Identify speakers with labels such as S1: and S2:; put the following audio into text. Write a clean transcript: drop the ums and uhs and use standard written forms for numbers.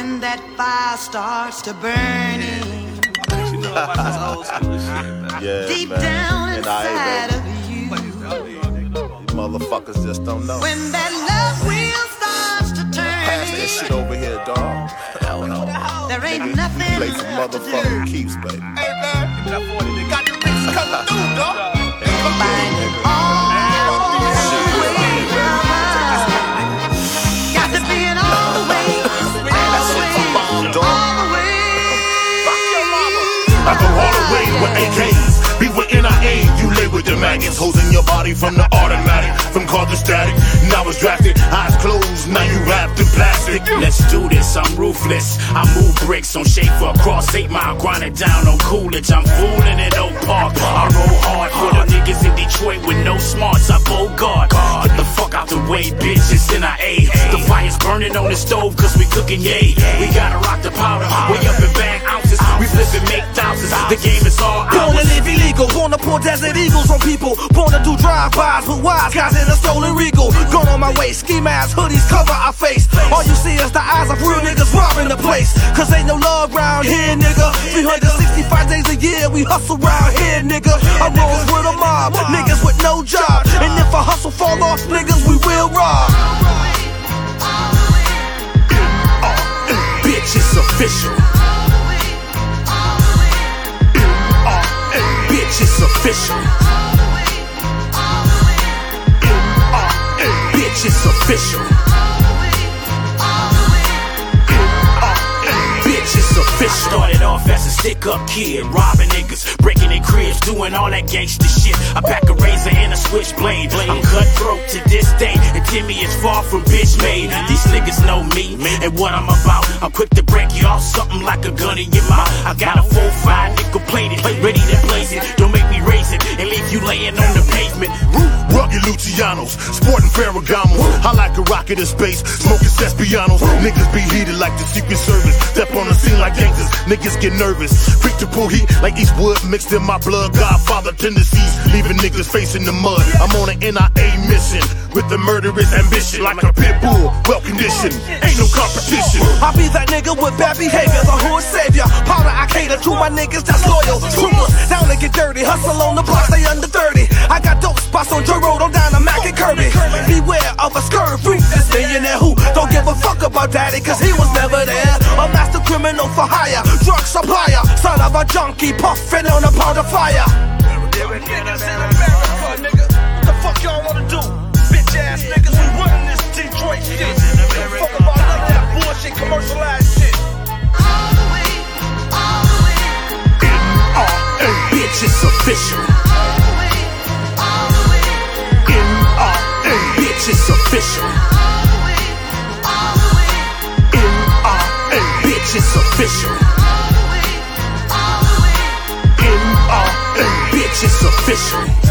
S1: when that fire starts to burning.
S2: You know about this old school shit, man.
S3: Yeah,
S1: Deep
S3: man.
S1: down inside
S3: You
S1: of you,
S3: motherfuckers just don't know.
S1: when that love wheel starts to
S3: Pass that
S1: turn,
S3: shit over here, dog.
S1: there ain't
S3: Nigga,
S1: nothing
S3: you play for
S1: left to
S3: motherfucking
S1: do.
S3: keeps, baby.
S2: Hey, man. Give me that 40. They got them bitches coming through, dog.
S1: Find it all the way, got to be an all the way, all the way.
S4: I go all the way with AKs, be with NIA. You lay with the maggots, hoes in your body from the automatic, from car to static. Now it's drafted, eyes closed, now you wrapped in plastic.
S5: Let's do this, I'm ruthless. I move bricks on Schaefer across 8 Mile, grind it down on Coolidge. I'm fooling at Oak Park. I roll hard for the niggas in Detroit with no smarts. I bogart. Get the fuck out the way, bitch. It's NIA. The fire's burning on the stove cause we cooking, yay. We gotta rock the powder. We up in bag ounces. We flip and make thousands. The game is all
S6: Born to
S5: ours.
S6: live illegal, born to pour desert eagles on people. Born to do drive-bys with wise guys in a stolen Regal. Gone on my way, ski masks, hoodies cover our face. All you see is the eyes of real niggas robbing the place. Cause ain't no love round here, nigga. 365 days a year, we hustle round here, nigga. I roll with a mob, niggas with no job. And if a hustle fall off, niggas, we will rob.
S5: Bitch, it's official. Bitch, it's official. Bitch, it's official. Bitch, it's official. Started off as a stick-up kid, robbing niggas, breaking their cribs, doing all that gangster shit. I pack a razor and a switchblade. I'm cutthroat to this day, and Timmy is far from bitch made. These niggas know me and what I'm about. I'm quick to break you off something like a gun in your mouth. I got a 4-5 nickel plated, ready to blaze it. Don't make me raise it and leave you laying on the pavement.
S4: Rugged Lucianos, sporting Ferragamos. I like a rocket in space, smoking Cespianos. Niggas be heated like the Secret Service. Step on the scene like gangsters, niggas get nervous. Quick to pull heat like Eastwood mixed in my blood. Godfather tendencies, leaving niggas facing the mud. I'm on an NIA mission with the murderous ambition. Like a pit bull, well conditioned, ain't no competition.
S6: I be that nigga with bad behavior, the hood savior. Powder I cater to my niggas that's loyal. Troopers down to get dirty, hustle on the block, stay under 30. I got dope spots on Joe Road, on down to Mac and Kirby. Beware of a skirt freak that's millionaire who don't give a fuck about daddy cause he was never there. A master criminal for hire, drug supplier, son of a junkie puffin' on a pound of fire. Niggas in America, nigga, what the fuck y'all wanna do? Bitch ass niggas, we running this Detroit shit. Fuck about none of that bullshit, commercialized shit.
S5: NRA, bitch, it's official. NRA, bitch, it's official. NRA, bitch, it's official. NRA, bitch, it's official.